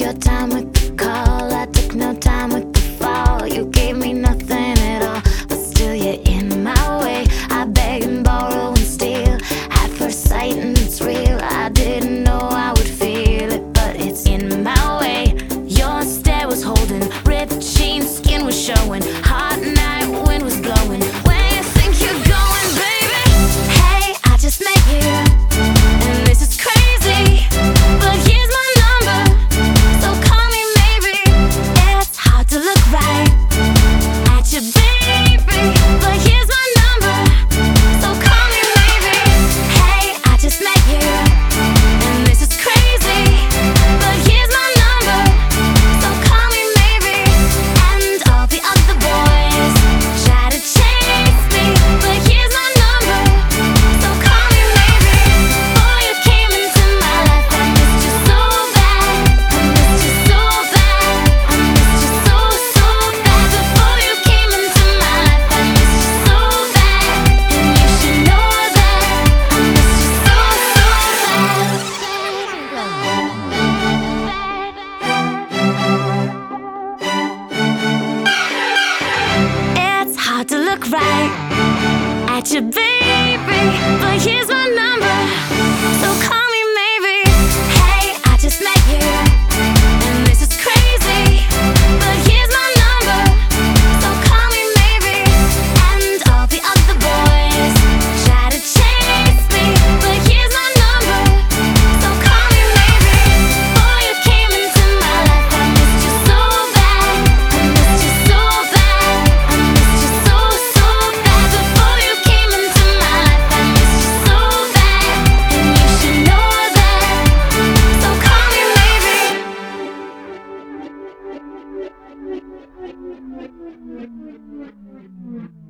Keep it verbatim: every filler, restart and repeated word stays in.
your time with the call, I took no time with the fall. You gave me nothing at all, but still you're in my way. I beg and borrow and steal at first sight, and it's real. I didn't know I would feel it, but it's in my way. Your stare was holding, ripped jeans, skin was showing, hot night wind was blowing. Where you think you're going, baby? Hey, I just met you, and this is crazy, but here's my number, so call me maybe. It's hard to look right at you, baby, but here's my number, so call me maybe. Hey, I just met you, and this is crazy, but here's my number, so call me maybe. And all the other boys try to chase me, but here's my number, so call me maybe. Before you came into my life, I missed you so bad, I missed you so bad, I missed you so, so bad. Before you came into my life, I missed you so bad, and you should know that I missed you so, so bad. It's hard to look right at you, baby, but here's my number, so call me maybe. Hey, I just met you, and this is crazy, but here's my number, so call me maybe. And all the other boys try to chase me, but here's my number, so call me maybe. Before you came into my life, I missed you so bad, I missed you so bad, I missed you so, so bad. Before you came into my life, I missed you so bad, and you should know that, so call me maybe.